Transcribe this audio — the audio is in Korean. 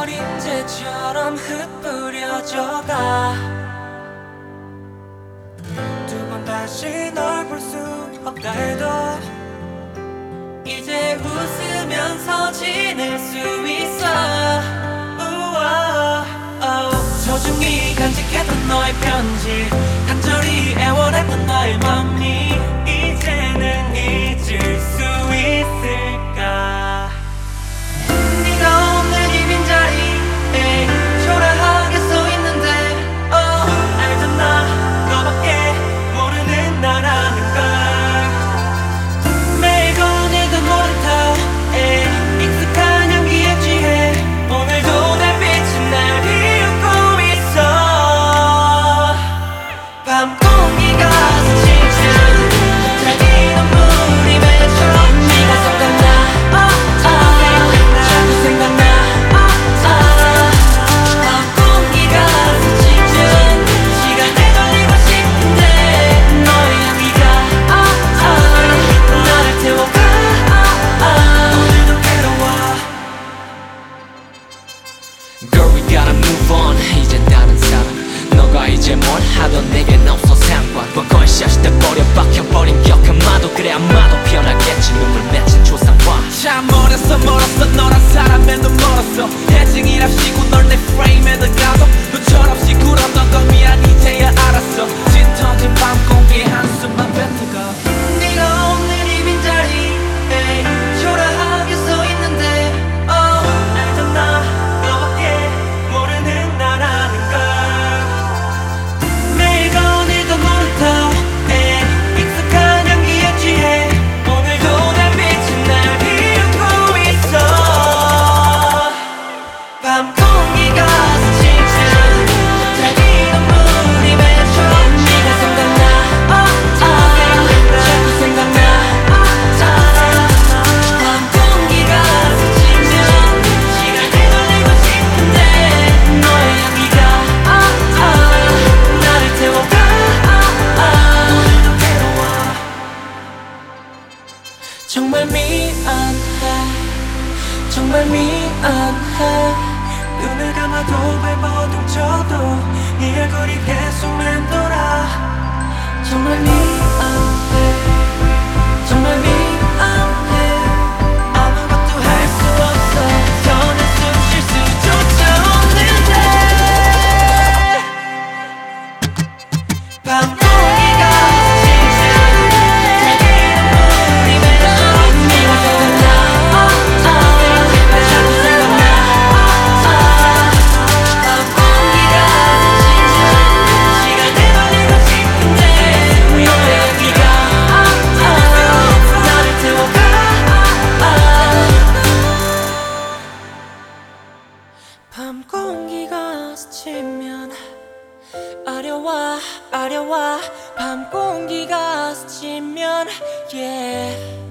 그림자처럼 흩뿌려져가 두 번 다시 널 볼 수 없다 해도 이제 웃으면서 지낼 수 있어. 우와, 소중히 간직했던 너의 편지, 간절히 애원했던 나의 맘이 이제는 잊을 수 있을까. 네가 없는 이 빈자리에 초라하게 써있는데 알잖아, 너밖에 모르는 나라는 걸. 매일 거닐던 놀이터에 익숙한 향기에 취해 오늘도 달빛은 날 비웃고 있어. 밤 공기가 스치듯 달기 눈물이 맺혀 네가 생각나. 자꾸 생각나. 밤 공기가 스치듯 시간을 돌리고 싶은데 너의 향기가 나를 태워가. 오늘도 괴로워. Girl, we gotta move on. 이제 다른 사람 너가 이제 뭘 하던 내겐 없어 상관. 원샷이 돼버려 박혀버린 기억 아마도 그래 아마도 변하겠지. 눈물 맺힌 초상화. 참 멀었어 너란 사람에도 멀었어. 해증이랍시고 널 내 프레임에 들어가도 너철없이 굴었던 건 미안 이제야 알았어. 진 터진 밤 공기에 한숨만 뱉어가. 네가 없는 이 빈자리에 초라하게 써있는데 알잖아, 너밖에 모르는 나라는 걸. 매일 거닐던 놀이터에 익숙한 향기에 취해 오늘도 달빛은 날 비웃고 있어. 밤 공기가 스치듯 달기 눈물이 맺혀 네가 생각나. 자꾸 생각나. 밤 공기가 스치듯 시간을 돌리고 싶은데 너의 향기가 나를 태워가. 오늘도 괴로워. 정말 미안해, 정말 미안해. 눈을 감아도 발버둥 쳐도 네 얼굴이 계속 맴돌아. 정말 미안해, 정말 미안해. 아무것도 할 수 없어. 더는 숨 쉴 수조차 없는데. 밤 공기가 스치듯 달기 눈물이 맺혀 네가 생각나. 자꾸 생각나. 밤 공기가 스치듯 시간을 돌리고 싶은데 너의 향기가 나를 태워가. 밤 공기가 스치면 아려와 밤 공기가 스치면 yeah.